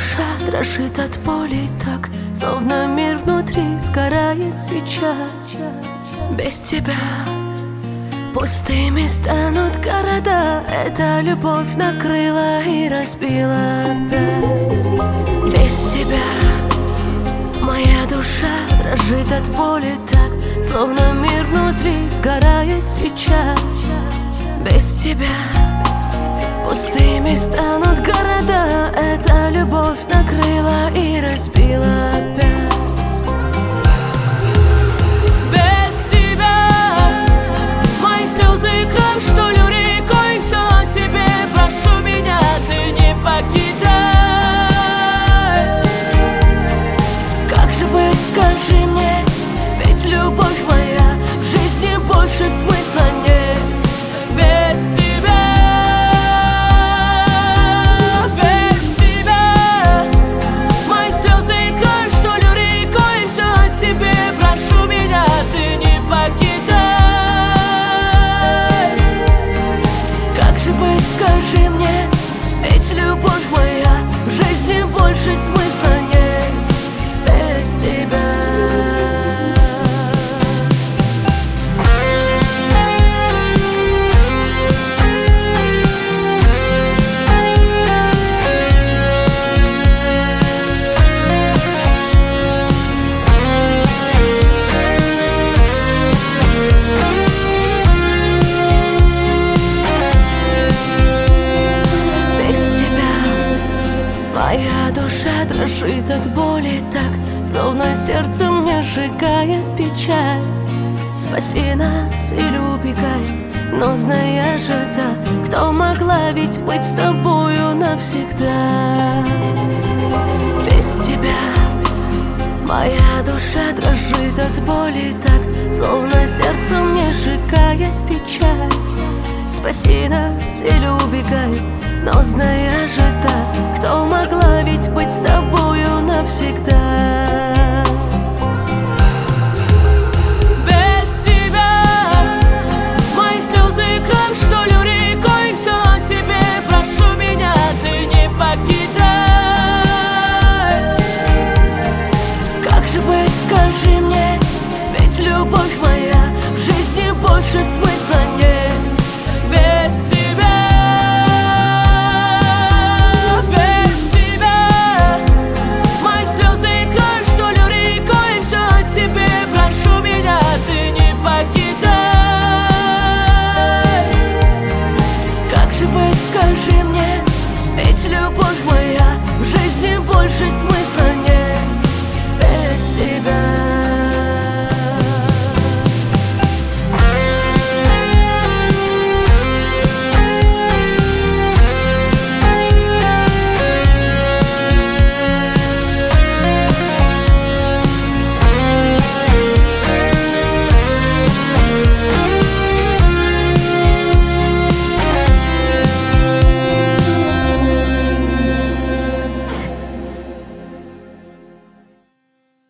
душа дрожит от боли так, словно мир внутри сгорает сейчас. Без тебя пустыми станут города. Эта любовь накрыла и разбила опять. Без тебя моя душа дрожит от боли так, словно мир внутри сгорает сейчас. Без тебя пустыми станут города. Эта любовь накрыла и разбила опять. Без тебя мои слезы и кровь, что лью рекой. Все о тебе прошу меня, ты не покидай. Как же быть, скажи мне, ведь любовь моя, в жизни больше смысла нет. Без тебя, без тебя мои слезы и кровь, что лью рекой. Все о тебе прошу меня, ты не покидай. Как же быть, скажи мне, ведь любовь моя, в жизни больше смысла нет. Без тебя. Моя душа дрожит от боли так, словно сердце мне сжигает печаль. Спаси нас или убегай, но зная же так, кто могла ведь быть с тобою навсегда. Без тебя моя душа дрожит от боли так, словно сердце мне сжигает печаль. Спаси нас или убегай, но зная же так, кто могла ведь быть с тобою навсегда. Без тебя мои слезы и кровь, что лью рекой. Все о тебе прошу меня, ты не покидай. Как же быть, скажи мне, ведь любовь моя, в жизни больше смысла нет.